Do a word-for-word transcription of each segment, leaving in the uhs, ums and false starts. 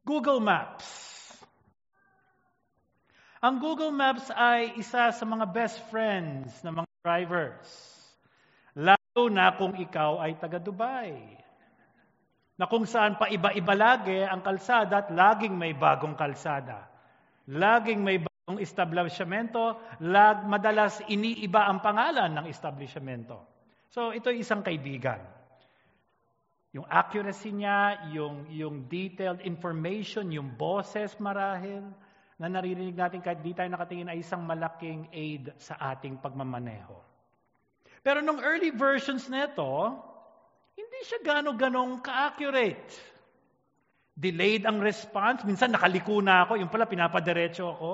Google Maps. Ang Google Maps ay isa sa mga best friends ng mga drivers. Lalo na kung ikaw ay taga-Dubai. Na kung saan pa iba-iba lagi ang kalsada at laging may bagong kalsada. Laging may bagong establishmento, lag, madalas iniiba ang pangalan ng establishmento. So ito ay isang kaibigan. Yung accuracy niya, yung, yung detailed information, yung boses marahil, na naririnig natin kahit di tayo nakatingin ay isang malaking aid sa ating pagmamaneho. Pero nung early versions nito, hindi siya gano'ng-ganong ka-accurate. Delayed ang response. Minsan nakaliko na ako, yung pala pinapadiretso ako.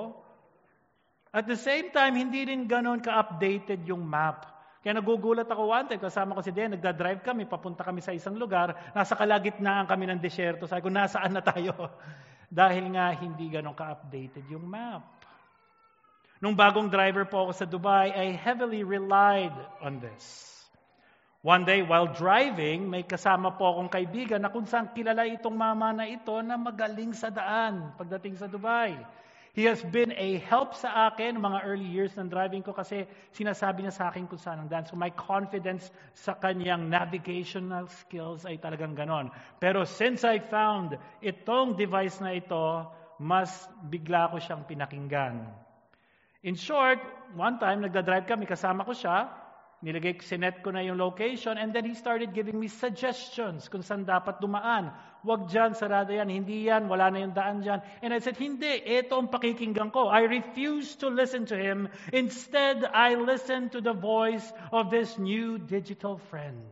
At the same time, hindi rin gano'n ka-updated yung map. Kaya nagugulat ako one time, kasama ko si Den, nagdadrive kami, papunta kami sa isang lugar, nasa kalagitnaan kami ng desyerto. Sabi ko, nasaan na tayo? Dahil nga hindi ganun ka-updated yung map. Nung bagong driver po ako sa Dubai, I heavily relied on this. One day, while driving, may kasama po akong kaibigan na kung saan kilala itong mama na ito na magaling sa daan pagdating sa Dubai. He has been a help sa akin mga early years ng driving ko kasi sinasabi niya sa akin kung saan ang daan. So my confidence sa kanyang navigational skills ay talagang ganon. Pero since I found itong device na ito, mas bigla ko siyang pinakinggan. In short, one time nagdadrive kami, kasama ko siya, nilagay, sinet ko na yung location, and then he started giving me suggestions kung saan dapat dumaan. Huwag dyan, sarado yan, hindi yan, wala na yung daan dyan. And I said, hindi, ito ang pakikinggan ko. I refuse to listen to him. Instead, I listen to the voice of this new digital friend.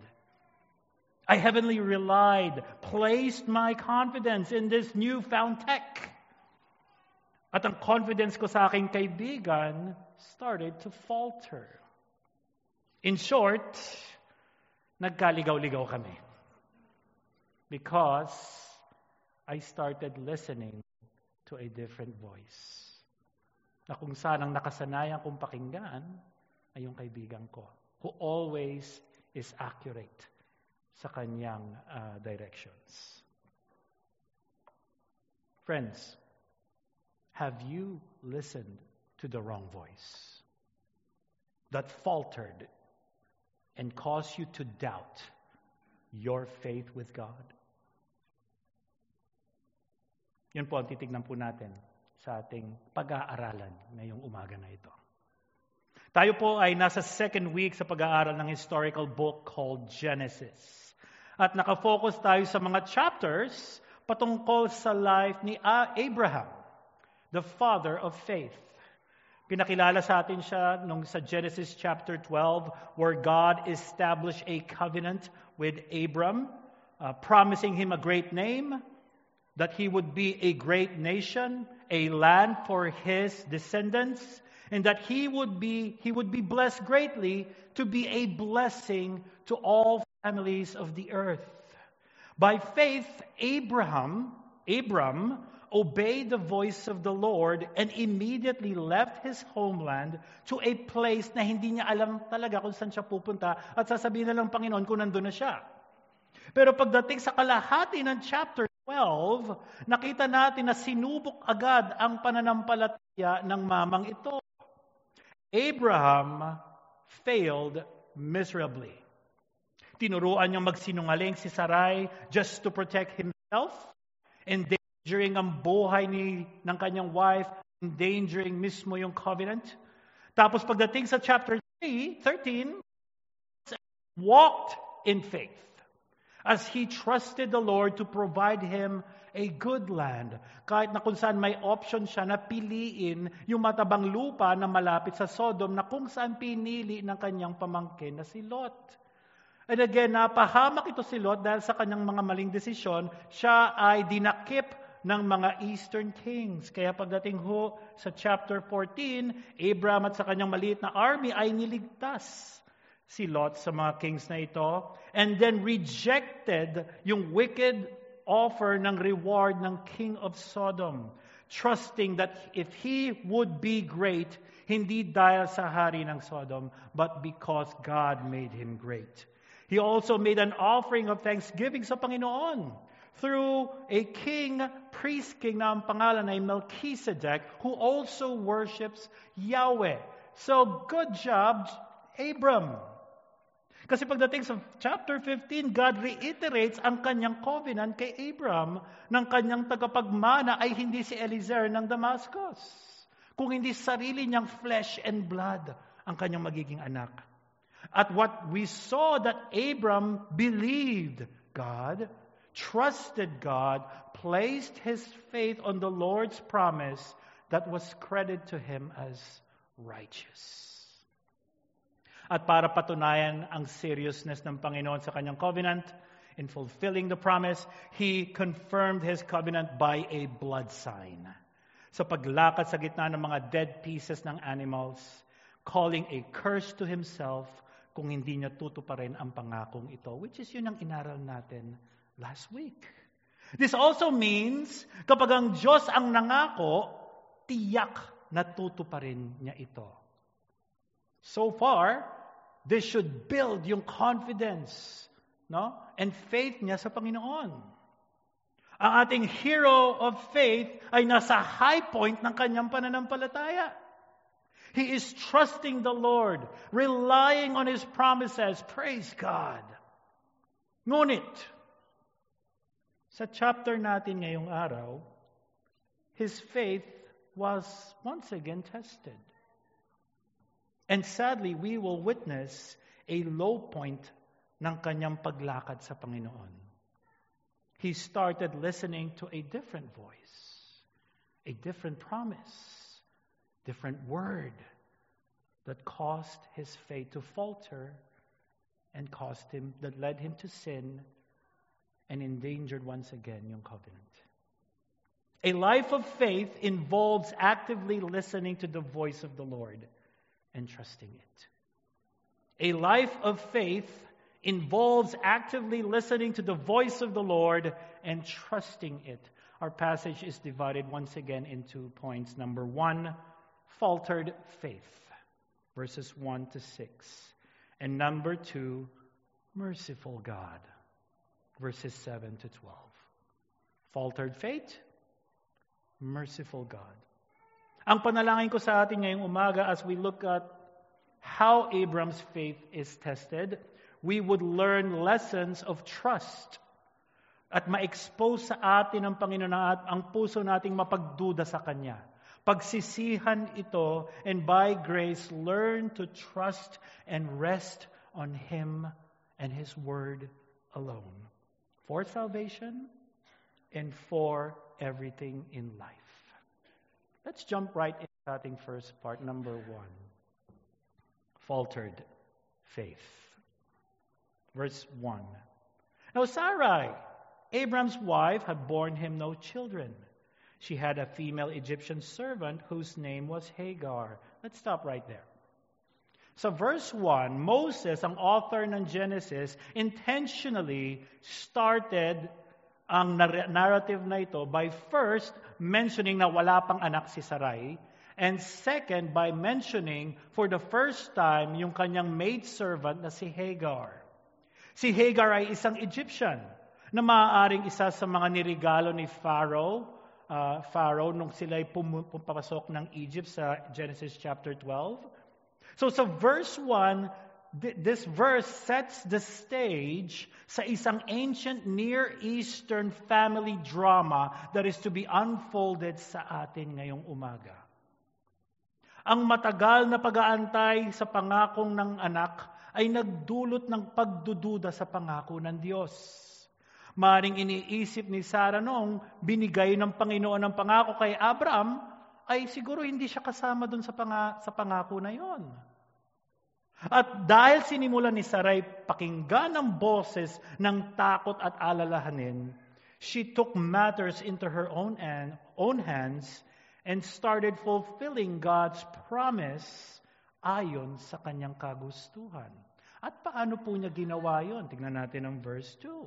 I heavenly relied, placed my confidence in this newfound tech. At ang confidence ko sa aking kaibigan started to falter. In short, nagkaligaw-ligaw kami. Because I started listening to a different voice. Na kung saan ang nakasanayan kong pakinggan ay yung kaibigan ko, who always is accurate sa kanyang uh, directions. Friends, have you listened to the wrong voice that faltered and cause you to doubt your faith with God? Yun po ang titignan po natin sa ating pag-aaralan ngayong umaga na ito. Tayo po ay nasa second week sa pag-aaral ng historical book called Genesis. At nakafocus tayo sa mga chapters patungkol sa life ni Abraham, the father of faith. Pinakilala sa atin siya nung sa Genesis chapter twelve, where God established a covenant with Abram, uh, promising him a great name, that he would be a great nation, a land for his descendants, and that he would be he would be blessed greatly to be a blessing to all families of the earth. By faith, Abraham, Abram, obeyed the voice of the Lord and immediately left his homeland to a place na hindi niya alam talaga kung saan siya pupunta at sasabihin na lang Panginoon kung nandun na siya. Pero pagdating sa kalahati ng chapter twelve, nakita natin na sinubok agad ang pananampalataya ng mamang ito. Abraham failed miserably. Tinuruan niyang magsinungaling si Sarai just to protect himself, and endangering ang buhay ni, ng kanyang wife, endangering mismo yung covenant. Tapos pagdating sa chapter thirteen, walked in faith as he trusted the Lord to provide him a good land. Kahit na kung saan may option siya na piliin yung matabang lupa na malapit sa Sodom na kung saan pinili ng kanyang pamangkin na si Lot. And again, napahamak ito si Lot dahil sa kanyang mga maling desisyon, siya ay dinakip ng mga Eastern kings. Kaya pagdating ho sa chapter fourteen, Abraham at sa kanyang maliit na army ay niligtas si Lot sa mga kings na ito, and then rejected yung wicked offer ng reward ng king of Sodom, trusting that if he would be great, hindi dahil sa hari ng Sodom, but because God made him great. He also made an offering of thanksgiving sa Panginoon through a king priest king na ang pangalan ay Melchizedek, who also worships Yahweh. So, good job, Abram. Kasi pagdating sa chapter fifteen, God reiterates ang kanyang covenant kay Abram ng kanyang tagapagmana ay hindi si Eliezer ng Damascus, kung hindi sarili niyang flesh and blood ang kanyang magiging anak. At what we saw that Abram believed God, trusted God, placed his faith on the Lord's promise that was credited to him as righteous. At para patunayan ang seriousness ng Panginoon sa kanyang covenant, in fulfilling the promise, He confirmed His covenant by a blood sign. Sa paglakad sa gitna ng mga dead pieces ng animals, calling a curse to Himself kung hindi niya tutuparin ang pangakong ito, which is yun ang inaral natin last week. This also means, kapag ang Diyos ang nangako, tiyak na tutuparin niya ito. So far, this should build yung confidence, no, and faith niya sa Panginoon. Ang ating hero of faith ay nasa high point ng kanyang pananampalataya. He is trusting the Lord, relying on His promises. Praise God. Ngunit, sa chapter natin ngayong araw, his faith was once again tested. And sadly, we will witness a low point ng kanyang paglakad sa Panginoon. He started listening to a different voice, a different promise, different word that caused his faith to falter and caused him, that led him to sin and endangered once again yung covenant. A life of faith involves actively listening to the voice of the Lord and trusting it. A life of faith involves actively listening to the voice of the Lord and trusting it. Our passage is divided once again into points. Number one, faltered faith, verses one to six. And number two, merciful God, verses seven to twelve. Faltered faith, merciful God. Ang panalangin ko sa atin ngayong umaga as we look at how Abram's faith is tested, we would learn lessons of trust at ma-expose sa atin ng Panginoon at ang puso nating mapagduda sa Kanya. Pagsisihan ito and by grace learn to trust and rest on Him and His Word alone for salvation and for everything in life. Let's jump right in, starting first part, number one. Faltered faith. Verse one. Now Sarai, Abram's wife, had borne him no children. She had a female Egyptian servant whose name was Hagar. Let's stop right there. So verse one, Moses, ang author ng Genesis, intentionally started ang narrative na ito by first mentioning na wala pang anak si Sarai, and second by mentioning for the first time yung kanyang maidservant na si Hagar. Si Hagar ay isang Egyptian na maaaring isa sa mga nirigalo ni Pharaoh, uh, Pharaoh nung sila'y pumapasok ng Egypt sa Genesis chapter twelve. So sa verse one, this verse sets the stage sa isang ancient Near Eastern family drama that is to be unfolded sa atin ngayong umaga. Ang matagal na pag-aantay sa pangakong ng anak ay nagdulot ng pagdududa sa pangako ng Diyos. Maring iniisip ni Sarah noong binigay ng Panginoon ng pangako kay Abraham, ay siguro hindi siya kasama dun sa, panga, sa pangako na yon. At dahil sinimulan ni Sarai pakinggan ang boses ng takot at alalahanin, she took matters into her own, and, own hands and started fulfilling God's promise ayon sa kanyang kagustuhan. At paano po niya ginawa yon? Tingnan natin ang verse two.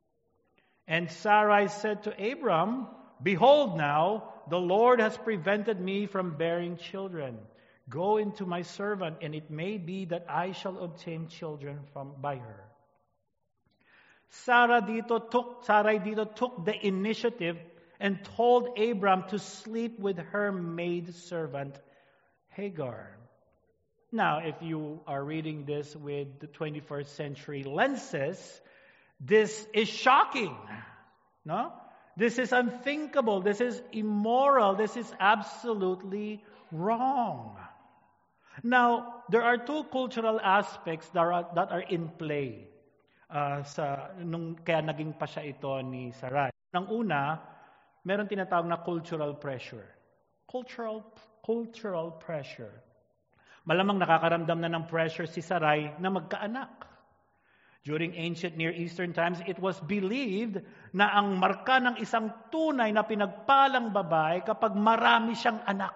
And Sarai said to Abram, "Behold now, the Lord has prevented me from bearing children. Go into my servant, and it may be that I shall obtain children from by her." Sarah dito took, Sarai dito took the initiative and told Abram to sleep with her maidservant Hagar. Now, if you are reading this with the twenty-first century lenses, this is shocking. No? This is unthinkable. This is immoral. This is absolutely wrong. Now, there are two cultural aspects that are, that are in play. Uh, sa, nung, kaya naging pa siya ito ni Sarai. Nang una, meron tinatawag na cultural pressure. Cultural, cultural pressure. Malamang nakakaramdam na ng pressure si Sarai na magkaanak. During ancient Near Eastern times, it was believed na ang marka ng isang tunay na pinagpalang babae kapag marami siyang anak.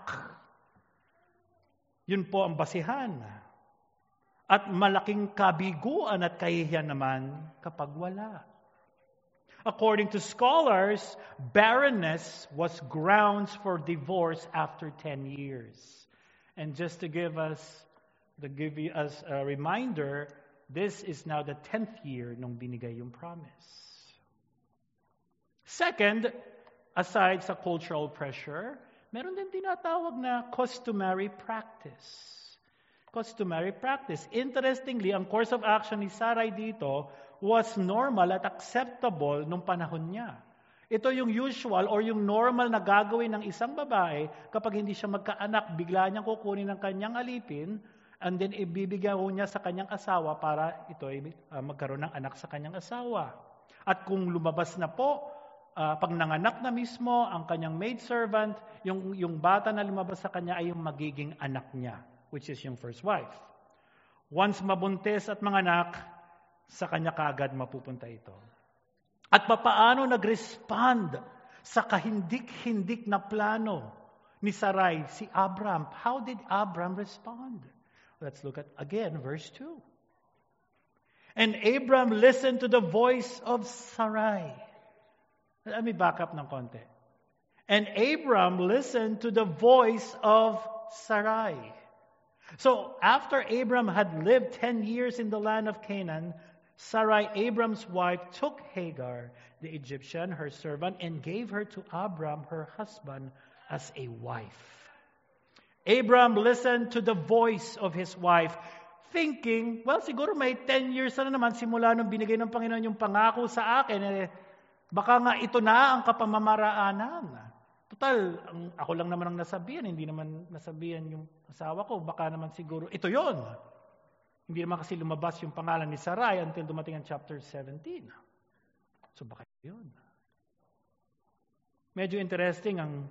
Yun po ang basihan. At malaking kabiguan at kahihiyan naman kapag wala. According to scholars, barrenness was grounds for divorce after ten years. And just to give us, to give us a reminder, this is now the tenth year nung binigay yung promise. Second, aside sa cultural pressure, meron din tinatawag na customary practice. Customary practice. Interestingly, ang course of action ni Sarai dito was normal at acceptable nung panahon niya. Ito yung usual or yung normal na gagawin ng isang babae kapag hindi siya magkaanak, bigla niyang kukunin ng kanyang alipin and then ibibigyan niya sa kanyang asawa para ito ay uh, magkaroon ng anak sa kanyang asawa. At kung lumabas na po, uh, pag nanganak na mismo ang kanyang maidservant, yung, yung bata na lumabas sa kanya ay yung magiging anak niya, which is yung first wife. Once mabuntis at manganak, sa kanya kaagad mapupunta ito. At papaano nag-respond sa kahindik-hindik na plano ni Sarai, si Abram? How did Abram respond? Let's look at, again, verse two. And Abram listened to the voice of Sarai. Let me back up ng konti. And Abram listened to the voice of Sarai. So, after Abram had lived ten years in the land of Canaan, Sarai, Abram's wife, took Hagar, the Egyptian, her servant, and gave her to Abram, her husband, as a wife. Abram listened to the voice of his wife, thinking, well, siguro may ten years na naman simula nung binigay ng Panginoon yung pangako sa akin, eh, baka nga ito na ang kapamamaraanan. Total, ang, ako lang naman ang nasabihan, hindi naman nasabihan yung asawa ko, baka naman siguro, ito yon. Hindi naman kasi lumabas yung pangalan ni Sarai until dumating ang chapter seventeen. So baka yun. Medyo interesting ang...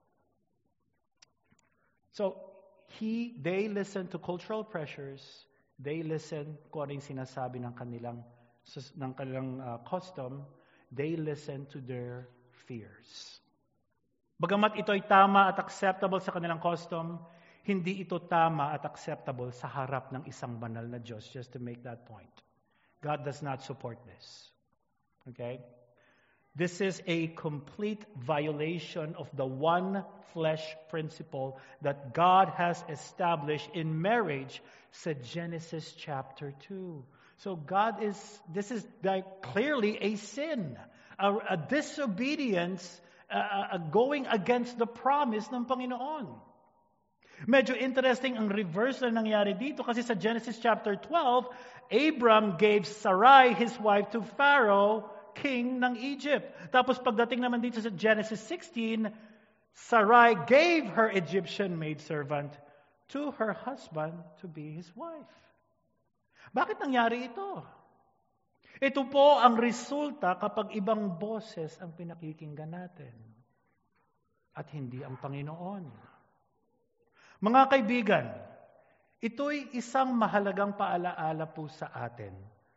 So, he, they listen to cultural pressures, they listen kung ano yung sinasabi ng kanilang, ng kanilang uh, custom, they listen to their fears. Bagamat ito ay tama at acceptable sa kanilang custom, hindi ito tama at acceptable sa harap ng isang banal na Diyos, just to make that point. God does not support this. Okay? This is a complete violation of the one flesh principle that God has established in marriage, sa Genesis chapter two. So God is, this is like clearly a sin, a, a disobedience, uh, uh, going against the promise ng Panginoon. Medyo interesting ang reverse na nangyari dito kasi sa Genesis chapter twelve, Abram gave Sarai, his wife, to Pharaoh, king ng Egypt. Tapos pagdating naman dito sa Genesis sixteen, Sarai gave her Egyptian maidservant to her husband to be his wife. Bakit nangyari ito? Ito po ang resulta kapag ibang boses ang pinakikinggan natin at hindi ang Panginoon. Mga kaibigan, ito'y isang mahalagang paalaala po sa atin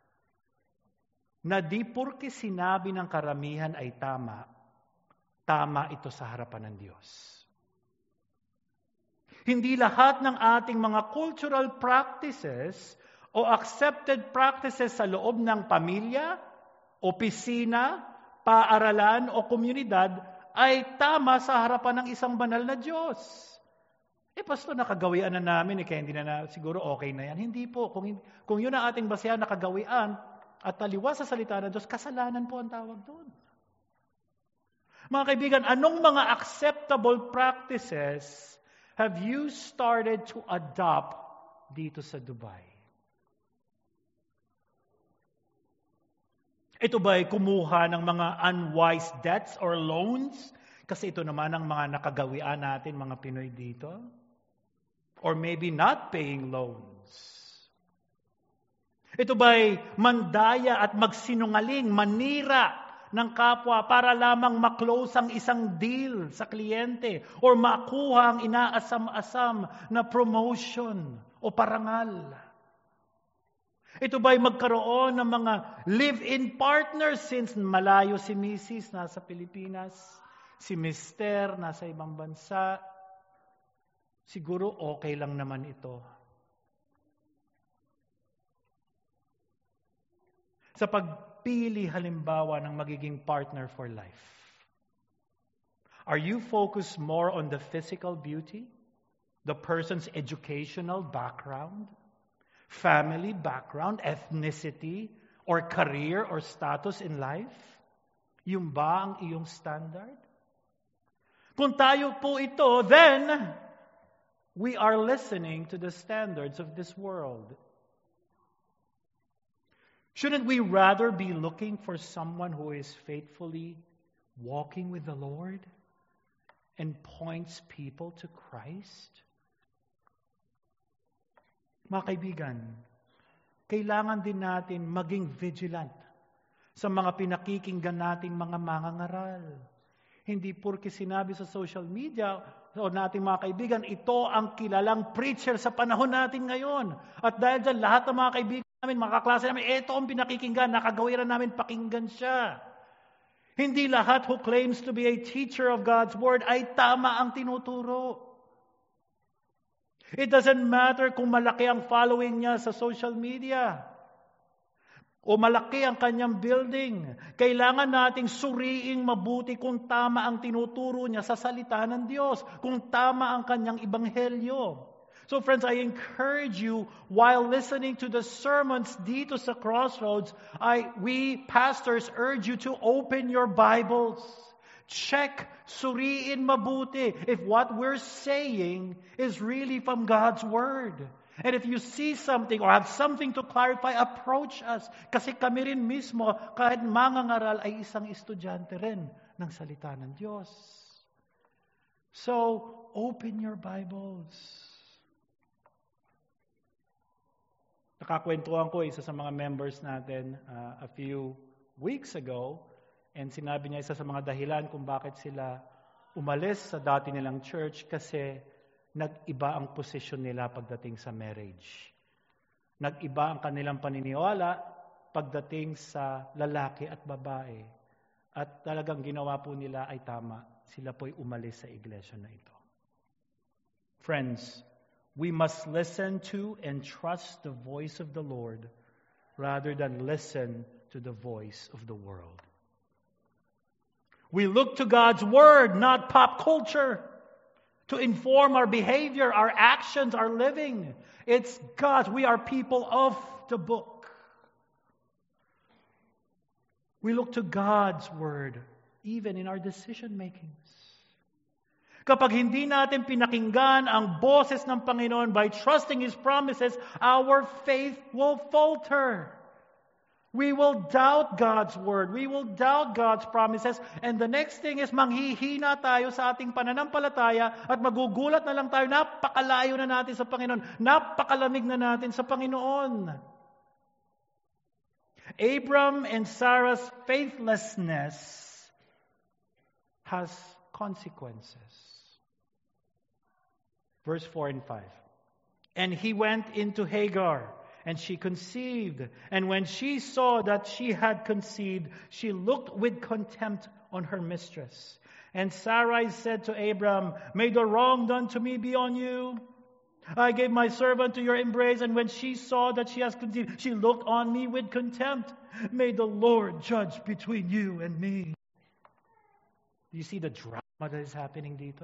na di porke sinabi ng karamihan ay tama, tama ito sa harapan ng Diyos. Hindi lahat ng ating mga cultural practices o accepted practices sa loob ng pamilya, opisina, paaralan o komunidad ay tama sa harapan ng isang banal na Diyos. Eh, pastor, nakagawian na namin, eh, kaya hindi na, na siguro okay na yan. Hindi po. Kung, kung yun ang ating basehan, nakagawian at taliwas sa salita ng Diyos, kasalanan po ang tawag doon. Mga kaibigan, anong mga acceptable practices have you started to adopt dito sa Dubai? Ito ba'y kumuha ng mga unwise debts or loans? Kasi ito naman ang mga nakagawian natin, mga Pinoy dito. Or maybe not paying loans. Ito ba'y mandaya at magsinungaling, manira ng kapwa para lamang maklose ang isang deal sa kliyente or makuha ang inaasam-asam na promotion o parangal? Ito ba'y magkaroon ng mga live-in partners since malayo si Missus nasa Pilipinas, si Mister nasa ibang bansa? Siguro okay lang naman ito. Sa pagpili halimbawa ng magiging partner for life, are you focused more on the physical beauty, the person's educational background, family background, ethnicity, or career or status in life? Yung ba ang iyong standard? Kung tayo po ito, then we are listening to the standards of this world. Shouldn't we rather be looking for someone who is faithfully walking with the Lord and points people to Christ? Mga kaibigan, kailangan din natin maging vigilant sa mga pinakikinggan nating mga mangangaral. Hindi porke sinabi sa social media o nating mga kaibigan, ito ang kilalang preacher sa panahon natin ngayon. At dahil dyan, lahat ng mga kaibigan namin, mga kaklase namin, ito ang pinakikinggan, nakagawiran namin pakinggan siya. Hindi lahat who claims to be a teacher of God's Word ay tama ang tinuturo. It doesn't matter kung malaki ang following niya sa social media o malaki ang kanyang building. Kailangan nating suriing mabuti kung tama ang tinuturo niya sa salita ng Diyos, kung tama ang kanyang ibanghelyo. So friends, I encourage you, while listening to the sermons dito sa Crossroads, I, we pastors urge you to open your Bibles. Check, suriin mabuti if what we're saying is really from God's Word. And if you see something or have something to clarify, approach us. Kasi kami rin mismo, kahit mangangaral, ay isang estudyante rin ng salita ng Diyos. So, open your Bibles. Nakakwentuhan ko isa sa mga members natin uh, a few weeks ago. And sinabi niya isa sa mga dahilan kung bakit sila umalis sa dati nilang church kasi nag-iba ang posisyon nila pagdating sa marriage. Nag-iba ang kanilang paniniwala pagdating sa lalaki at babae. At talagang ginawa po nila ay tama. Sila po'y umalis sa iglesia na ito. Friends, we must listen to and trust the voice of the Lord rather than listen to the voice of the world. We look to God's Word, not pop culture, to inform our behavior, our actions, our living. It's God's. We are people of the book. We look to God's Word, even in our decision makings. Kapag hindi natin pinakinggan ang boses ng Panginoon by trusting His promises, our faith will falter. We will doubt God's Word. We will doubt God's promises. And the next thing is, manghihina tayo sa ating pananampalataya at magugulat na lang tayo, napakalayo na natin sa Panginoon. Napakalamig na natin sa Panginoon. Abram and Sarah's faithlessness has consequences. Verse four and five. And he went into Hagar, and she conceived. And when she saw that she had conceived, she looked with contempt on her mistress. And Sarai said to Abram, may the wrong done to me be on you. I gave my servant to your embrace, and when she saw that she has conceived, she looked on me with contempt. May the Lord judge between you and me. Do you see the drama that is happening dito?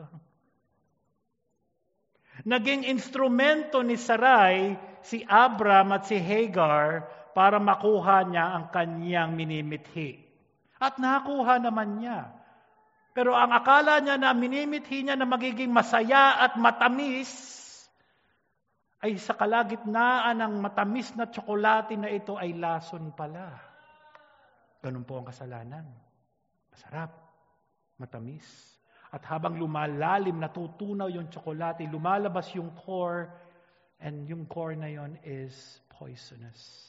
Naging instrumento ni Sarai si Abram at si Hagar para makuha niya ang kanyang minimithi. At nakuha naman niya. Pero ang akala niya na minimithi niya na magiging masaya at matamis, ay sa kalagitnaan ng matamis na tsokolate na ito ay lason pala. Ganun po ang kasalanan. Masarap, matamis. At habang lumalalim, natutunaw yung tsokolate, lumalabas yung core, and yung core na yon is poisonous.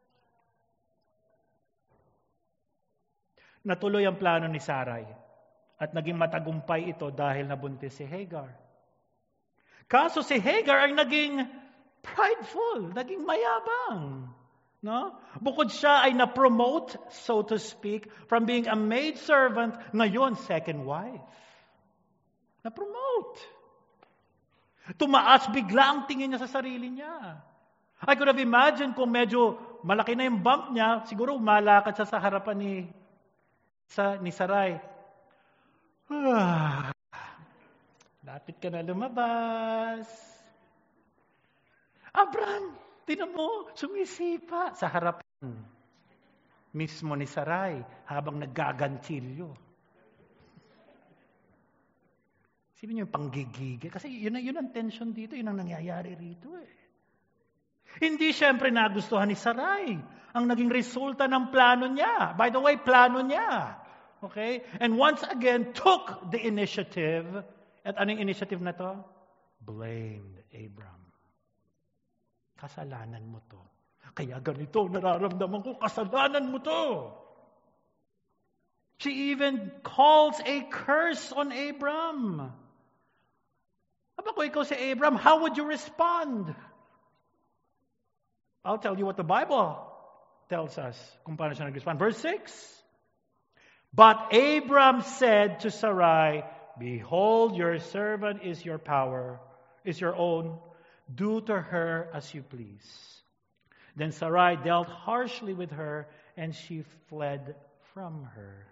Natuloy ang plano ni Sarai at naging matagumpay ito dahil nabuntis si Hagar. Kaso si Hagar ay naging prideful, naging mayabang. No? Bukod siya ay na-promote, so to speak, from being a maidservant, ngayon second wife. Na-promote. Tumaas bigla ang tingin niya sa sarili niya. I could have imagined kung medyo malaki na yung bump niya, siguro malakad siya sa harapan ni, sa, ni Sarai. Ah, lapit ka na lumabas. Abraham, tinan mo, sumisipa sa harapan mismo ni Sarai habang naggagantilyo. Sino niyo yung panggigigil? Kasi yun, yun ang tension dito, yun ang nangyayari rito eh. Hindi siyempre nagustuhan ni Sarai ang naging resulta ng plano niya. By the way, plano niya. Okay? And once again, took the initiative. At anong initiative na to? Blamed Abram. Kasalanan mo to. Kaya ganito, nararamdaman ko, kasalanan mo to. She even calls a curse on Abram. Aba ko ikaw si Abram, how would you respond? I'll tell you what the Bible tells us kung paano siya nag-respond. Verse six. But Abram said to Sarai, behold, your servant is your power, is your own. Do to her as you please. Then Sarai dealt harshly with her, and she fled from her.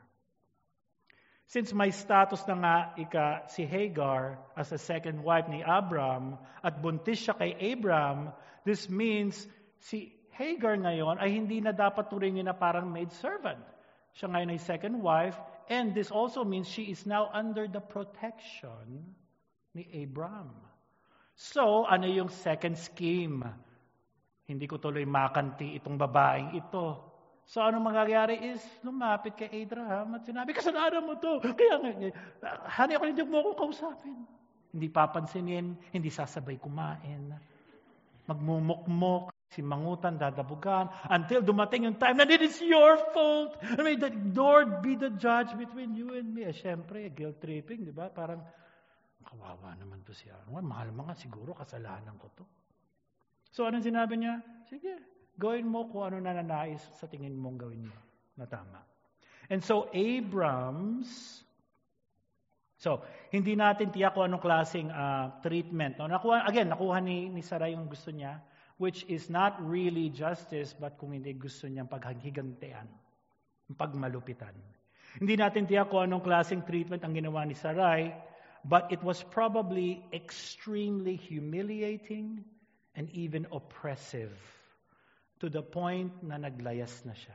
Since may status na nga ika si Hagar as a second wife ni Abram at buntis siya kay Abram, this means si Hagar ngayon ay hindi na dapat turingin na parang maidservant. Siya ngayon ay second wife, and this also means she is now under the protection ni Abram. So, ano yung second scheme? Hindi ko tuloy makanti itong babaeng ito. So, ano mangyayari is, lumapit kay Abraham at sinabi, kasalanan mo to. Kaya nga, honey, ako hindi mo ko kausapin. Hindi papansinin, hindi sasabay kumain. Magmumukmok, simangutan, dadabugan, until dumating yung time na it is your fault. I mean, the Lord be the judge between you and me. Eh, syempre, guilt tripping, di ba? Parang, kawawa naman to siya. Mahal mga siguro, kasalanan ko to. So, anong sinabi niya? Sige, gawin mo kung ano na nanais sa tingin mong gawin mo na tama. And so, Abrams, so, hindi natin tiyak kung anong klaseng uh, treatment. No? Nakuha, again, nakuha ni, ni Sarai yung gusto niya, which is not really justice, but kung hindi gusto niyang paghigantian, pagmalupitan. Hindi natin tiyak kung anong klaseng treatment ang ginawa ni Sarai, but it was probably extremely humiliating and even oppressive to the point na naglayas na siya.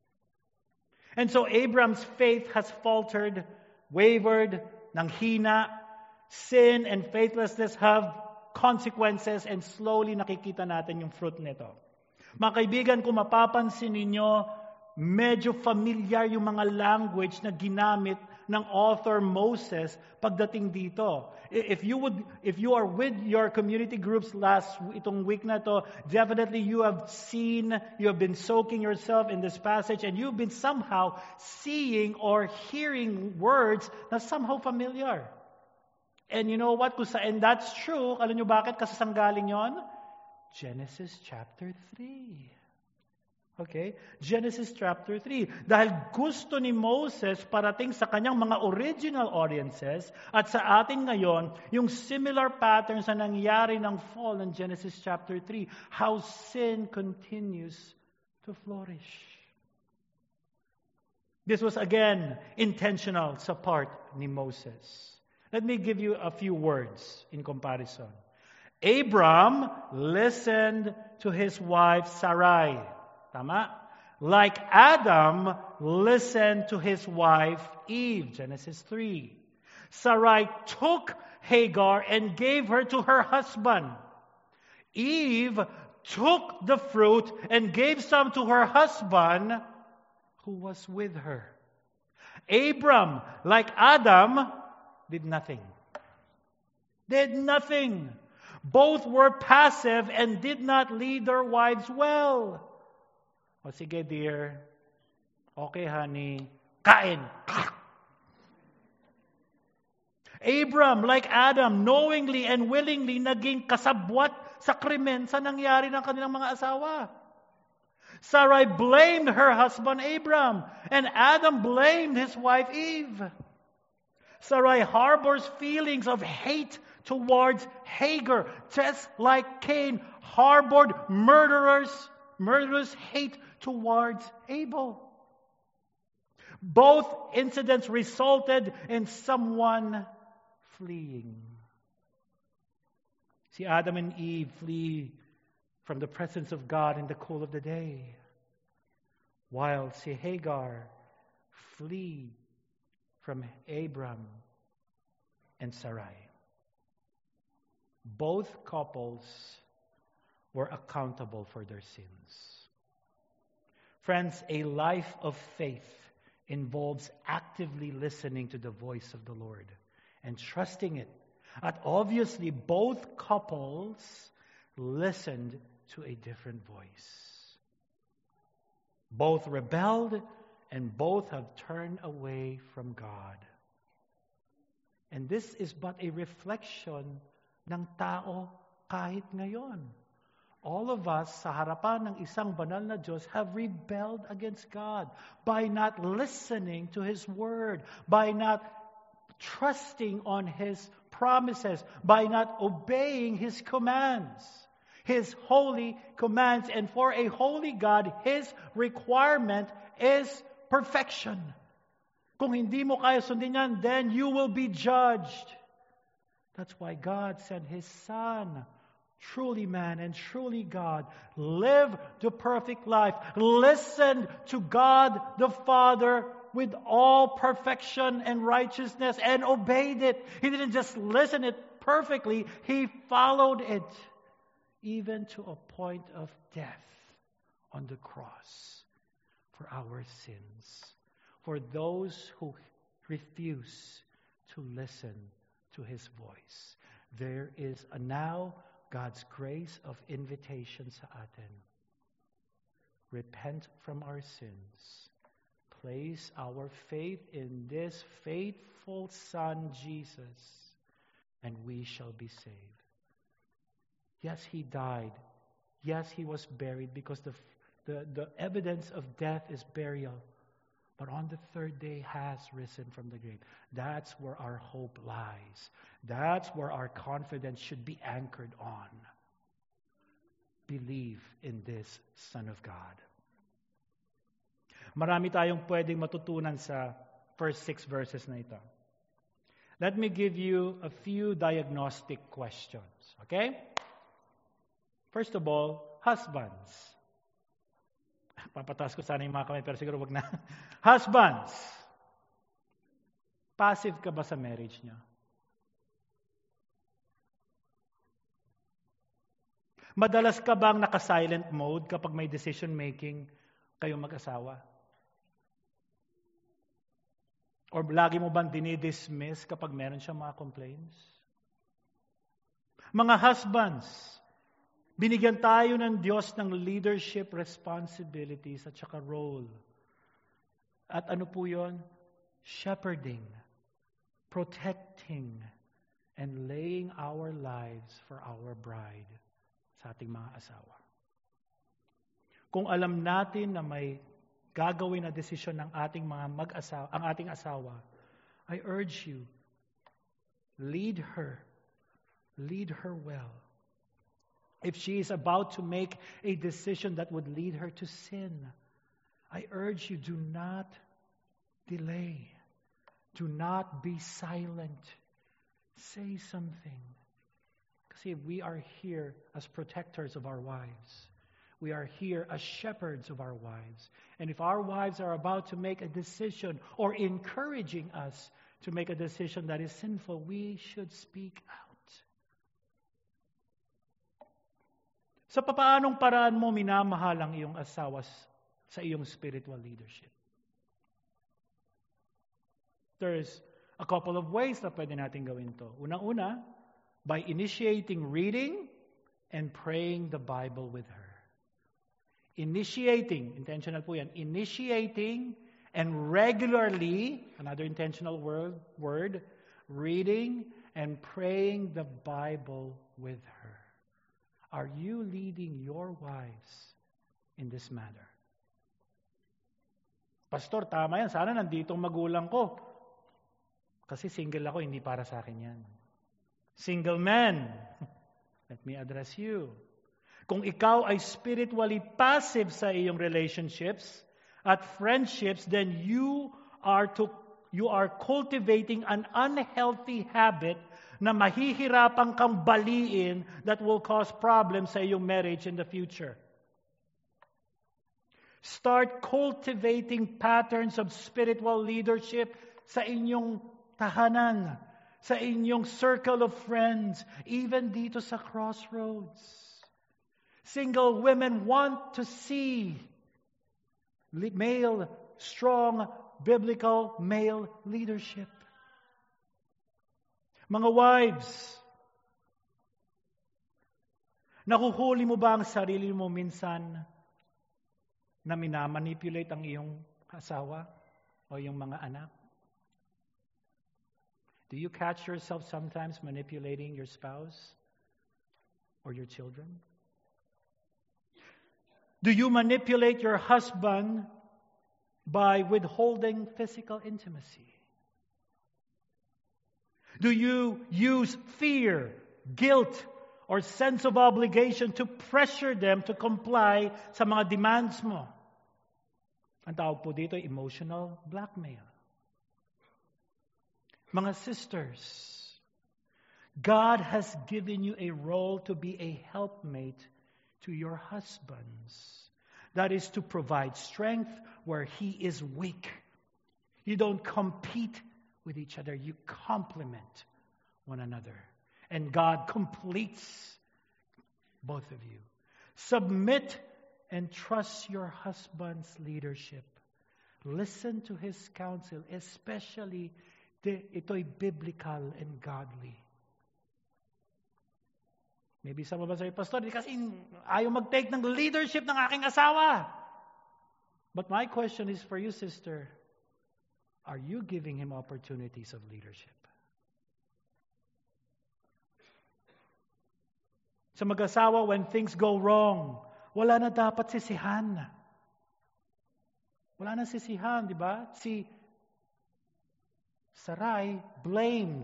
And so Abram's faith has faltered, wavered, nanghina. Sin and faithlessness have consequences, and slowly nakikita natin yung fruit nito. Mga kaibigan, kung mapapansin ninyo, medyo familiar yung mga language na ginamit ng author Moses pagdating dito. If you would, if you are with your community groups last itong week na to, definitely you have seen, you have been soaking yourself in this passage, and you've been somehow seeing or hearing words na somehow familiar. And you know what? Kung sa, and that's true, alam nyo bakit? Kasi saan galing yon? Genesis chapter three. Okay? Genesis chapter three. Dahil gusto ni Moses parating sa kanyang mga original audiences at sa atin ngayon, yung similar patterns na nangyari ng fall in Genesis chapter three. How sin continues to flourish. This was again intentional sa part ni Moses. Let me give you a few words in comparison. Abram listened to his wife Sarai. Tama? like Adam, listened to his wife Eve. Genesis three. Sarai took Hagar and gave her to her husband. Eve took the fruit and gave some to her husband who was with her. Abram, like Adam, did nothing. Did nothing. Both were passive and did not lead their wives well. O sige dear, okay honey, kain. Abram, like Adam, knowingly and willingly naging kasabwat sa krimen sa nangyari ng kanilang mga asawa. Sarai blamed her husband Abram, and Adam blamed his wife Eve. Sarai harbors feelings of hate towards Hagar, just like Cain harbored murderers, murderous hate towards Abel. Both incidents resulted in someone fleeing. See, Adam and Eve flee from the presence of God in the cool of the day, while see Hagar flee from Abram and Sarai. Both couples were accountable for their sins. Friends, a life of faith involves actively listening to the voice of the Lord and trusting it. And obviously, both couples listened to a different voice. Both rebelled and both have turned away from God. And this is but a reflection ng tao kahit ngayon. All of us sa harapan ng isang banal na Diyos have rebelled against God by not listening to His Word, by not trusting on His promises, by not obeying His commands, His holy commands. And for a holy God, His requirement is perfection. Kung hindi mo kaya sundin yan, then you will be judged. That's why God sent His Son, truly man and truly God, lived the perfect life, listened to God the Father with all perfection and righteousness, and obeyed it. He didn't just listen it perfectly, He followed it, even to a point of death on the cross for our sins, for those who refuse to listen to His voice. There is a now God's grace of invitation sa atin. Repent from our sins. Place our faith in this faithful Son, Jesus, and we shall be saved. Yes, He died. Yes, He was buried, because the, the, the evidence of death is burial. But on the third day has risen from the grave. That's where our hope lies. That's where our confidence should be anchored on. Believe in this Son of God. Marami tayong pwedeng matutunan sa first six verses na ito. Let me give you a few diagnostic questions. Okay? First of all, husbands. Papatas ko sana yung mga kamay, pero siguro wag na. Husbands, passive ka ba sa marriage niyo? Madalas ka bang naka-silent mode kapag may decision making kayong mag-asawa? Or lagi mo bang dinidismiss kapag meron siyang mga complaints? Mga husbands, binigyan tayo ng Diyos ng leadership responsibilities at saka role. At ano po yun? Shepherding, protecting, and laying our lives for our bride sa ating mga asawa. Kung alam natin na may gagawin na desisyon ng ating mga mag-asawa, ang ating asawa, I urge you, lead her. Lead her well. If she is about to make a decision that would lead her to sin, I urge you, do not delay. Do not be silent. Say something. Because we are here as protectors of our wives. We are here as shepherds of our wives. And if our wives are about to make a decision or encouraging us to make a decision that is sinful, we should speak out. Sa papaanong paraan mo minamahal ang iyong asawa sa iyong spiritual leadership? There's a couple of ways na pwede natin gawin to. Unang-una, by initiating reading and praying the Bible with her. Initiating, intentional po yan, initiating and regularly, another intentional word, word, reading and praying the Bible with her. Are you leading your wives in this matter? Pastor, tama yan. Sana nandito ang magulang ko. Kasi single ako, hindi para sa akin yan. Single man, let me address you. Kung ikaw ay spiritually passive sa iyong relationships at friendships, then you are to you are cultivating an unhealthy habit na mahihirapan kang baliin that will cause problems sa iyong marriage in the future. Start cultivating patterns of spiritual leadership sa inyong tahanan, sa inyong circle of friends, even dito sa Crossroads. Single women want to see male, strong, biblical male leadership. Mga wives, nahuhuli mo ba ang sarili mo minsan na minamanipulate ang iyong asawa o iyong mga anak? Do you catch yourself sometimes manipulating your spouse or your children? Do you manipulate your husband by withholding physical intimacy? Do you use fear, guilt, or sense of obligation to pressure them to comply sa mga demands mo? Ang tawag po dito ay emotional blackmail. Mga sisters, God has given you a role to be a helpmate to your husbands. That is to provide strength where he is weak. You don't compete with each other. You complement one another. And God completes both of you. Submit and trust your husband's leadership. Listen to his counsel, especially the, ito'y biblical and godly. Maybe some of us say, Pastor, kasi ayaw mag-take ng leadership ng aking asawa. But my question is for you, sister, are you giving him opportunities of leadership? Sa mag-asawa, when things go wrong, wala na dapat sisihan. Wala na sisihan, di ba? Si Sarai blamed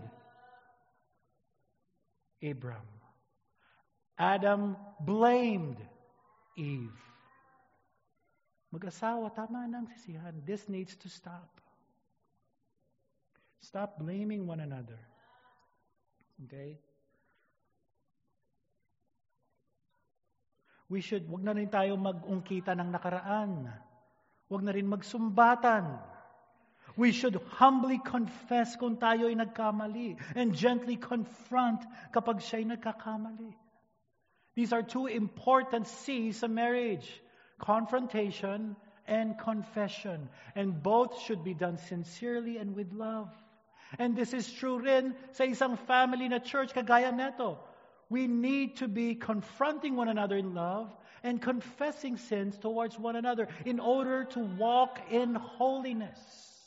Abram. Adam blamed Eve. Mag-asawa, tama na ang sisihan. This needs to stop. Stop blaming one another. Okay? We should, wag na rin tayo mag-ungkita ng nakaraan. Wag na rin magsumbatan. We should humbly confess kung tayo ay nagkamali and gently confront kapag siya'y nagkakamali. These are two important C's of marriage. Confrontation and confession. And both should be done sincerely and with love. And this is true rin sa isang family na church kagaya neto. We need to be confronting one another in love and confessing sins towards one another in order to walk in holiness.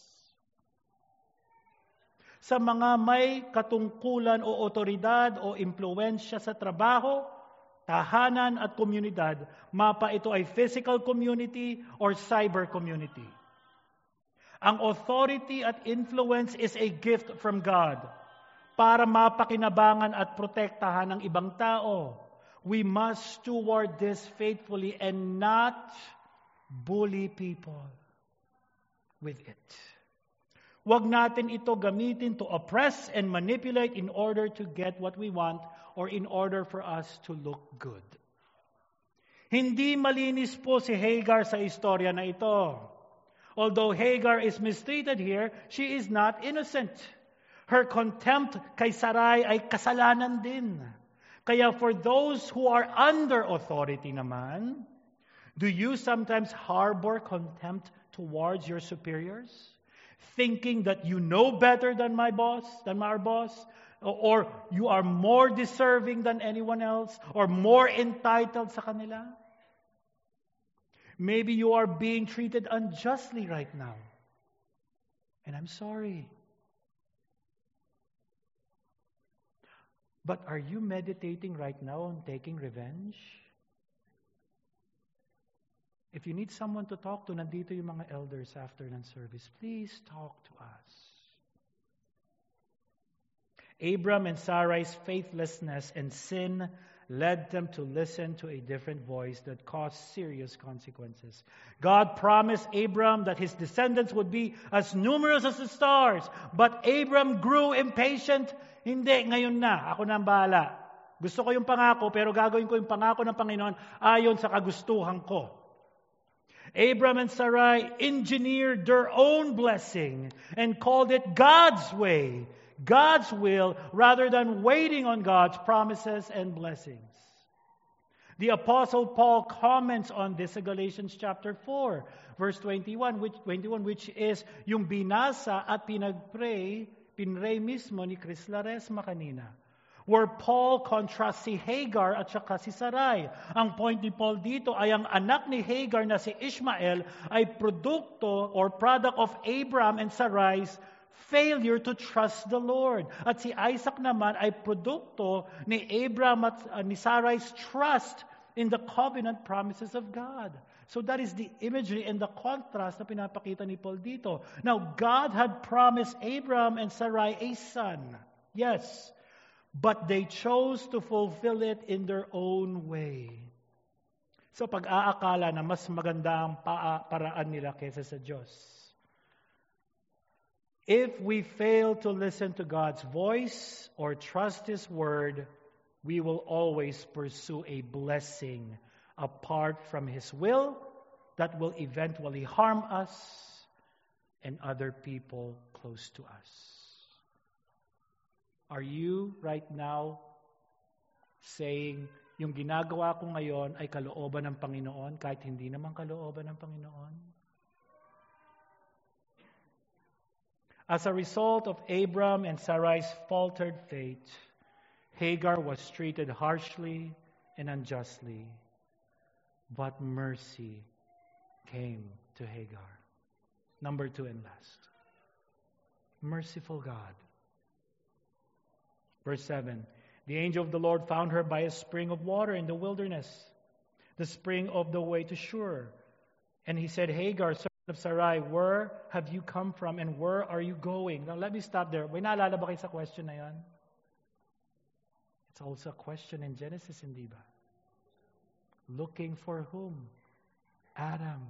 Sa mga may katungkulan o otoridad o impluensya sa trabaho, tahanan at komunidad, mapa ito ay physical community or cyber community. Ang authority at influence is a gift from God para mapakinabangan at protektahan ng ibang tao. We must steward this faithfully and not bully people with it. Huwag natin ito gamitin to oppress and manipulate in order to get what we want or in order for us to look good. Hindi malinis po si Hagar sa istorya na ito. Although Hagar is mistreated here, she is not innocent. Her contempt kay Sarai ay kasalanan din. Kaya for those who are under authority naman, do you sometimes harbor contempt towards your superiors? Thinking that you know better than my boss, than our boss? Or you are more deserving than anyone else? Or more entitled sa kanila? Maybe you are being treated unjustly right now. And I'm sorry. But are you meditating right now on taking revenge? If you need someone to talk to, nandito yung mga elders after ng service. Please talk to us. Abram and Sarai's faithlessness and sin led them to listen to a different voice that caused serious consequences. God promised Abram that his descendants would be as numerous as the stars. But Abram grew impatient. Hindi, ngayon na. Ako na ang bahala. Gusto ko yung pangako, pero gagawin ko yung pangako ng Panginoon ayon sa kagustuhan ko. Abram and Sarai engineered their own blessing and called it God's way, God's will, rather than waiting on God's promises and blessings. The Apostle Paul comments on this in Galatians chapter four, verse twenty-one, which, twenty-one, which is yung binasa at pinagpray, pinray mismo ni Chris Laresma kanina, where Paul contrasts si Hagar at saka si Sarai. Ang point ni Paul dito ay ang anak ni Hagar na si Ishmael ay produkto or product of Abraham and Sarai's failure to trust the Lord. At si Isaac naman ay produkto ni Abraham at uh, ni Sarai's trust in the covenant promises of God. So that is the imagery and the contrast na pinapakita ni Paul dito. Now, God had promised Abraham and Sarai a son. Yes. But they chose to fulfill it in their own way. So pag-aakala na mas maganda ang pa- paraan nila kaysa sa Diyos. If we fail to listen to God's voice or trust His word, we will always pursue a blessing apart from His will that will eventually harm us and other people close to us. Are you right now saying, yung ginagawa ko ngayon ay kalooban ng Panginoon kahit hindi naman kalooban ng Panginoon? As a result of Abram and Sarai's faltered faith, Hagar was treated harshly and unjustly, but mercy came to Hagar. Number two and last. Merciful God. Verse seven, the angel of the Lord found her by a spring of water in the wilderness, the spring of the way to Shur. And he said, Hagar, servant of Sarai, where have you come from and where are you going? Now let me stop there. May naalala ba kayo sa question na yan? It's also a question in Genesis, hindi ba? Looking for whom? Adam.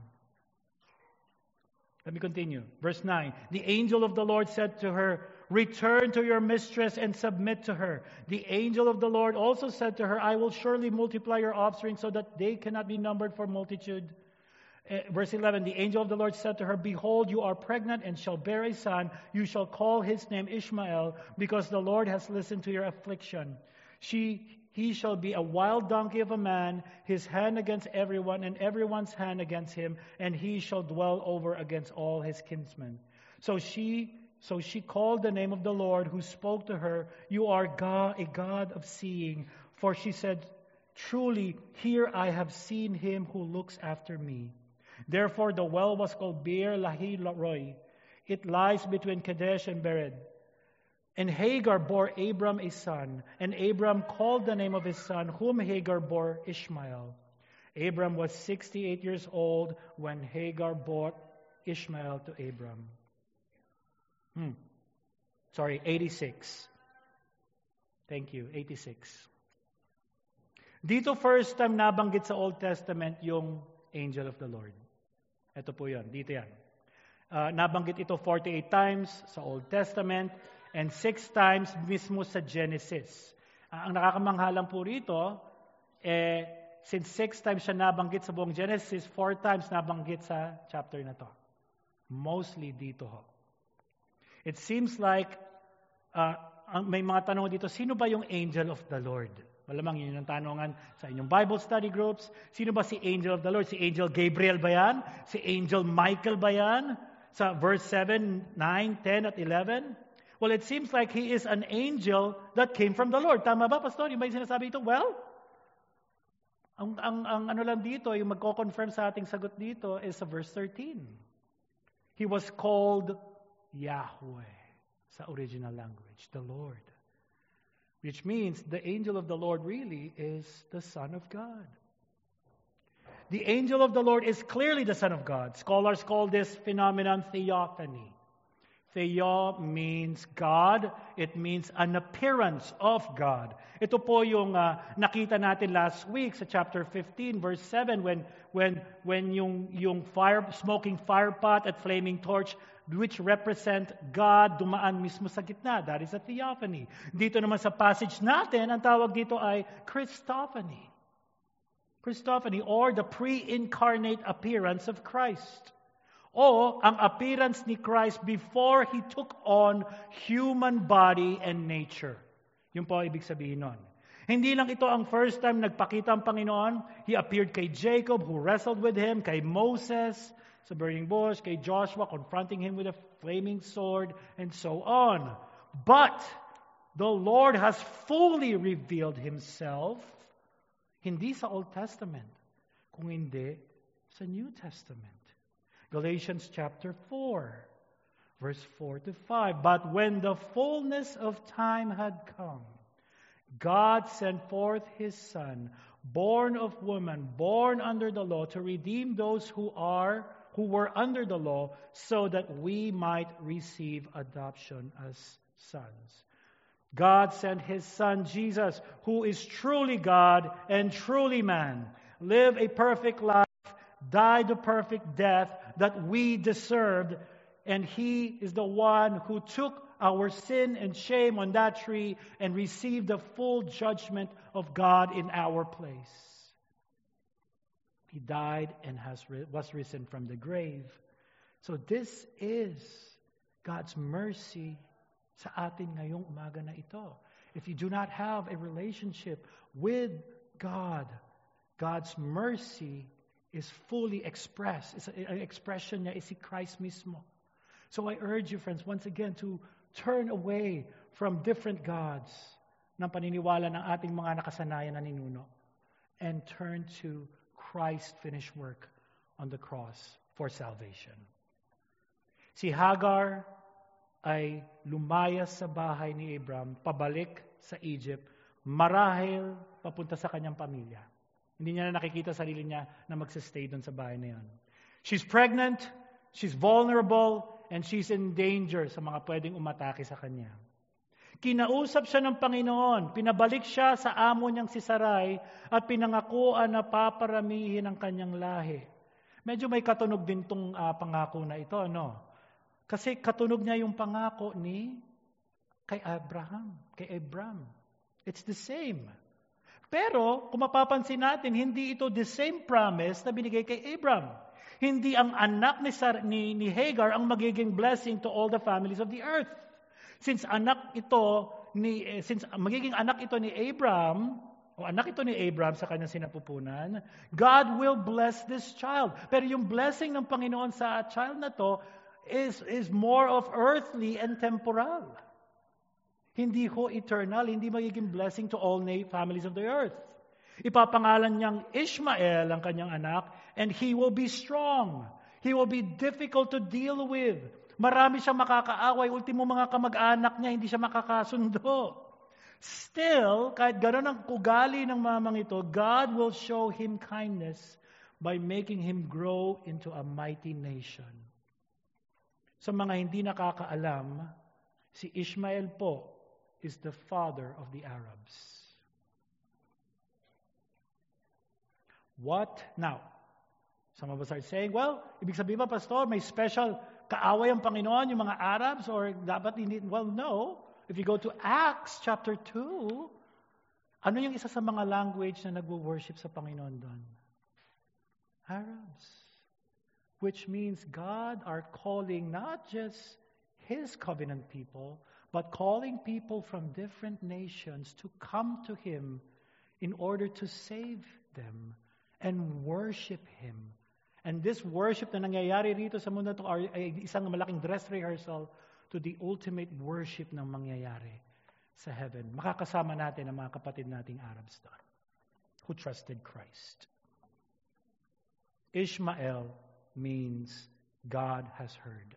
Let me continue. Verse nine, the angel of the Lord said to her, return to your mistress and submit to her. The angel of the Lord also said to her, I will surely multiply your offspring so that they cannot be numbered for multitude. Uh, verse eleven, the angel of the Lord said to her, behold, you are pregnant and shall bear a son. You shall call his name Ishmael, because the Lord has listened to your affliction. She, he shall be a wild donkey of a man, his hand against everyone, and everyone's hand against him, and he shall dwell over against all his kinsmen. So she So she called the name of the Lord who spoke to her, you are God, a God of seeing. For she said, truly, here I have seen him who looks after me. Therefore the well was called Beer Lahai Roi. It lies between Kadesh and Bered. And Hagar bore Abram a son, and Abram called the name of his son, whom Hagar bore Ishmael. Abram was sixty-eight years old when Hagar bore Ishmael to Abram. Hmm. Sorry, eighty-six. Thank you, eighty-six. Dito first time nabanggit sa Old Testament yung angel of the Lord. Ito po yun, dito yan. Uh, nabanggit ito forty-eight times sa Old Testament and six times mismo sa Genesis. Uh, ang nakakamanghalang po rito, eh, since six times siya nabanggit sa buong Genesis, four times nabanggit sa chapter na to. Mostly dito ho. It seems like, uh, may mga tanong dito, sino ba yung angel of the Lord? Malamang yun ang tanongan sa inyong Bible study groups. Sino ba si angel of the Lord? Si Angel Gabriel ba yan? Si Angel Michael ba yan? Sa verse seven, nine, ten, at eleven? Well, it seems like he is an angel that came from the Lord. Tama ba, Pastor? Yung ba yung sinasabi ito? Well, ang, ang, ang ano lang dito, yung magko-confirm sa ating sagot dito is sa verse thirteen. He was called Yahweh sa original language, the Lord. Which means the angel of the Lord really is the Son of God. The angel of the Lord is clearly the Son of God. Scholars call this phenomenon theophany. Theo means God. It means an appearance of God. Ito po yung uh, nakita natin last week sa chapter fifteen, verse seven, when when when yung yung fire smoking fire pot at flaming torch, which represent God, dumaan mismo sa gitna. That is a theophany. Dito naman sa passage natin, ang tawag dito ay Christophany. Christophany, or the pre-incarnate appearance of Christ. O ang appearance ni Christ before He took on human body and nature. Yun po ibig sabihin nun. Hindi lang ito ang first time nagpakita ang Panginoon. He appeared kay Jacob, who wrestled with Him, kay Moses sa burning bush, kay Joshua, confronting him with a flaming sword, and so on. But the Lord has fully revealed Himself, hindi sa Old Testament, kung hindi sa New Testament. Galatians chapter four, verse four to five. But when the fullness of time had come, God sent forth His Son, born of woman, born under the law, to redeem those who are who were under the law, so that we might receive adoption as sons. God sent His Son, Jesus, who is truly God and truly man, lived a perfect life, died a perfect death that we deserved, and He is the one who took our sin and shame on that tree and received the full judgment of God in our place. He died and has was risen from the grave. So this is God's mercy sa atin ngayong umaga na ito. If you do not have a relationship with God, God's mercy is fully expressed. It's an expression niya is si Christ mismo. So I urge you, friends, once again to turn away from different gods ng paniniwala ng ating mga nakasanayan na ninuno and turn to Christ's finished work on the cross for salvation. Si Hagar ay lumayas sa bahay ni Abraham, pabalik sa Egypt, marahil papunta sa kanyang pamilya. Hindi niya na nakikita sarili niya na magsistay doon sa bahay na yan. She's pregnant, she's vulnerable, and she's in danger sa mga pwedeng umatake sa kanya. Kinausap siya ng Panginoon, pinabalik siya sa amo niyang si Sarai at pinangakuan na paparamihin ang kanyang lahi. Medyo may katunog din tong uh, pangako na ito, ano? Kasi katunog niya yung pangako ni kay Abraham, kay Abraham. It's the same. Pero kung mapapansin natin, hindi ito the same promise na binigay kay Abraham. Hindi ang anak ni, Sar- ni, ni Hagar ang magiging blessing to all the families of the earth. Since anak ito ni eh, since magiging anak ito ni Abraham, o anak ito ni Abraham sa kanyang sinapupunan, God will bless this child. Pero yung blessing ng Panginoon sa child na to is is more of earthly and temporal. Hindi ho eternal, hindi magiging blessing to all na- families of the earth. Ipapangalan niyang Ishmael ang kanyang anak, and he will be strong. He will be difficult to deal with. Marami siyang makakaaway. Ultimo mga kamag-anak niya, hindi siya makakasundo. Still, kahit gano'n ang ugali ng mamang ito, God will show him kindness by making him grow into a mighty nation. Sa mga hindi nakakaalam, si Ishmael po is the father of the Arabs. What? Now, some of us are saying, well, ibig sabihin ba, Pastor, may special kaaway ang Panginoon, yung mga Arabs, or dapat hindi? Well, no. If you go to Acts chapter two, Ano yung isa sa mga language na nagwo-worship sa Panginoon doon? Arabs. Which means God are calling not just His covenant people, but calling people from different nations to come to Him in order to save them and worship Him. And this worship na nangyayari rito sa mundo to are, ay isang malaking dress rehearsal to the ultimate worship na mangyayari sa heaven. Makakasama natin ang mga kapatid nating Arabs doon who trusted Christ. Ishmael means God has heard.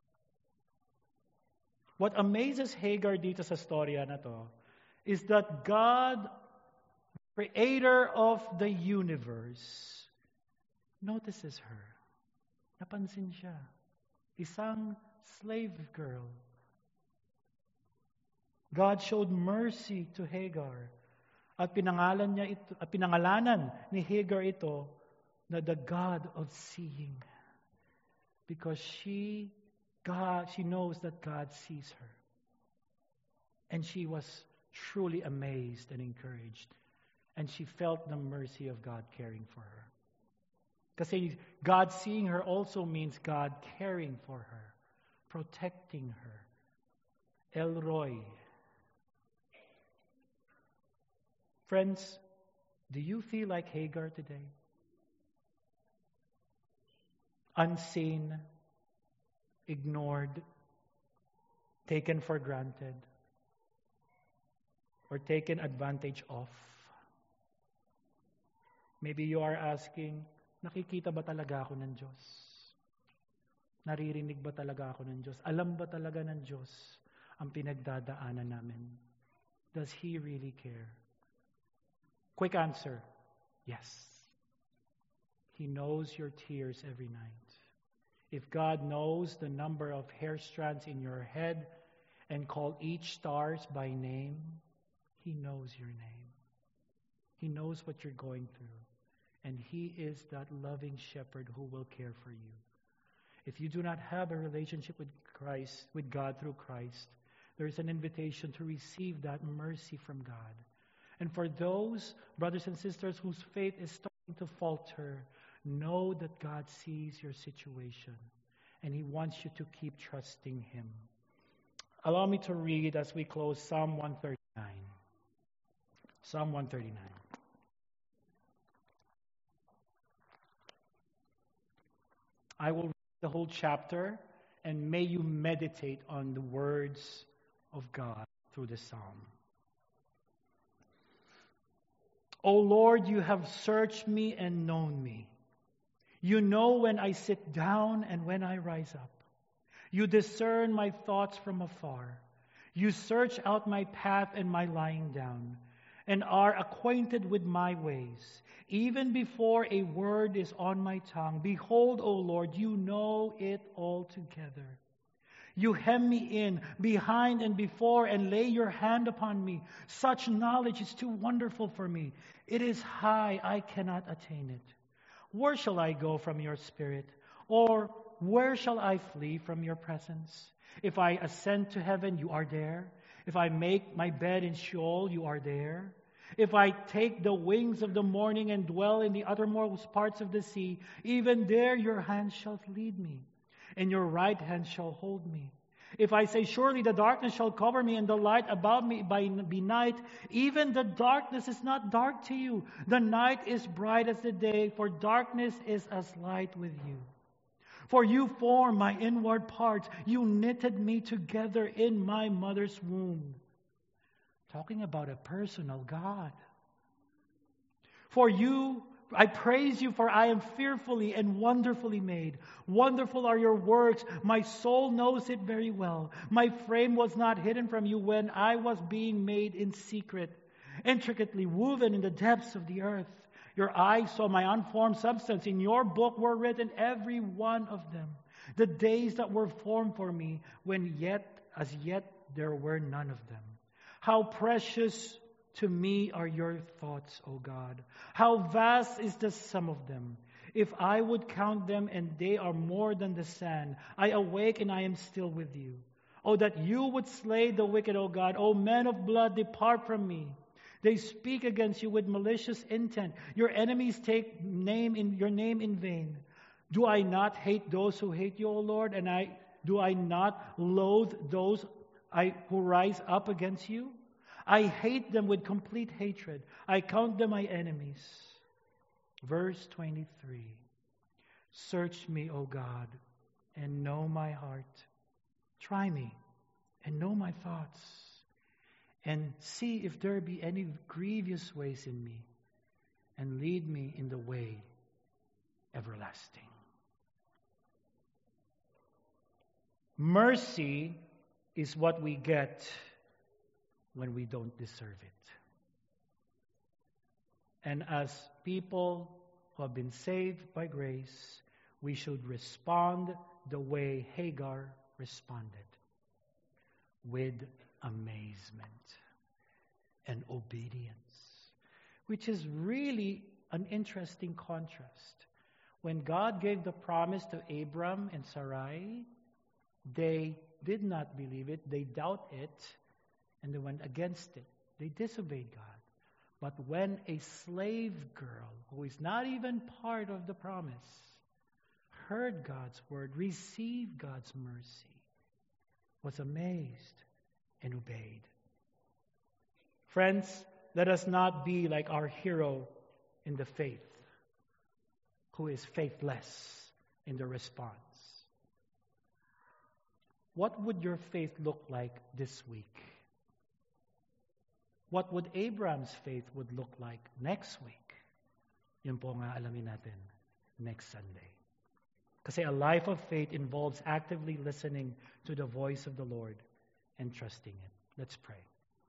What amazes Hagar dito sa storya na to is that God, creator of the universe, notices her. Napansin siya. Isang slave girl. God showed mercy to Hagar at pinangalan niya ito, at pinangalanan ni Hagar ito na the God of seeing. Because she God, she knows that God sees her. And she was truly amazed and encouraged. And she felt the mercy of God caring for her. Kasi God seeing her also means God caring for her, protecting her. El Roy. Friends, do you feel like Hagar today? Unseen, ignored, taken for granted, or taken advantage of. Maybe you are asking, nakikita ba talaga ako ng Diyos? Naririnig ba talaga ako ng Diyos? Alam ba talaga ng Diyos ang pinagdadaanan namin? Does He really care? Quick answer, yes. He knows your tears every night. If God knows the number of hair strands in your head and call each stars by name, He knows your name. He knows what you're going through. And He is that loving shepherd who will care for you. If you do not have a relationship with Christ, with God through Christ, there is an invitation to receive that mercy from God. And for those brothers and sisters whose faith is starting to falter, know that God sees your situation and He wants you to keep trusting Him. Allow me to read as we close Psalm one thirty-nine. Psalm one thirty-nine. I will read the whole chapter, and may you meditate on the words of God through the psalm. O Lord, you have searched me and known me. You know when I sit down and when I rise up. You discern my thoughts from afar. You search out my path and my lying down, and are acquainted with my ways. Even before a word is on my tongue, behold, O Lord, you know it altogether. You hem me in, behind and before, and lay your hand upon me. Such knowledge is too wonderful for me. It is high, I cannot attain it. Where shall I go from your spirit? Or where shall I flee from your presence? If I ascend to heaven, you are there. If I make my bed in Sheol, you are there. If I take the wings of the morning and dwell in the uttermost parts of the sea, even there your hand shall lead me, and your right hand shall hold me. If I say, surely the darkness shall cover me, and the light about me by be night, even the darkness is not dark to you. The night is bright as the day, for darkness is as light with you. For you formed my inward parts. You knitted me together in my mother's womb. Talking about a personal God. For you, I praise you, for I am fearfully and wonderfully made. Wonderful are your works. My soul knows it very well. My frame was not hidden from you when I was being made in secret, intricately woven in the depths of the earth. Your eyes saw my unformed substance. In your book were written, every one of them, the days that were formed for me, when yet, as yet, there were none of them. How precious to me are your thoughts, O God. How vast is the sum of them. If I would count them, and they are more than the sand. I awake and I am still with you. Oh, that you would slay the wicked, O God. O men of blood, depart from me. They speak against you with malicious intent. Your enemies take name in your name in vain. Do I not hate those who hate you, O Lord? And I do I not loathe those I, who rise up against you? I hate them with complete hatred. I count them my enemies. Verse twenty-three. Search me, O God, and know my heart. Try me and know my thoughts. And see if there be any grievous ways in me, and lead me in the way everlasting. Mercy is what we get when we don't deserve it. And as people who have been saved by grace, we should respond the way Hagar responded, with amazement and obedience, which is really an interesting contrast. When God gave the promise to Abram and Sarai, they did not believe it, they doubt it, and they went against it. They disobeyed God. But when a slave girl, who is not even part of the promise, heard God's word, received God's mercy, was amazed and obeyed. Friends, let us not be like our hero in the faith, who is faithless in the response. What would your faith look like this week? What would Abraham's faith would look like next week? Yun po nga alamin natin next Sunday. Kasi a life of faith involves actively listening to the voice of the Lord and trusting it. Let's pray.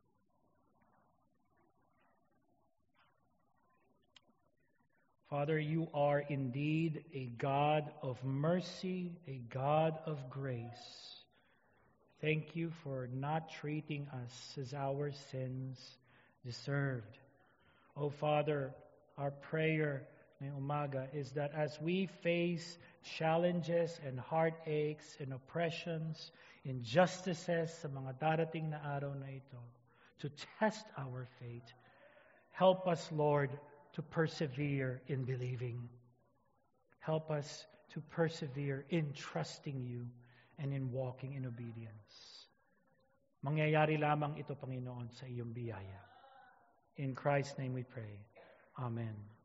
Father, you are indeed a God of mercy, a God of grace. Thank you for not treating us as our sins deserved. Oh Father, our prayer ngayong umaga is that as we face challenges and heartaches and oppressions, injustices sa mga darating na araw na ito, to test our faith, help us, Lord, to persevere in believing. Help us to persevere in trusting you and in walking in obedience. Mangyayari lamang ito, Panginoon, sa iyong biyaya. In Christ's name we pray. Amen.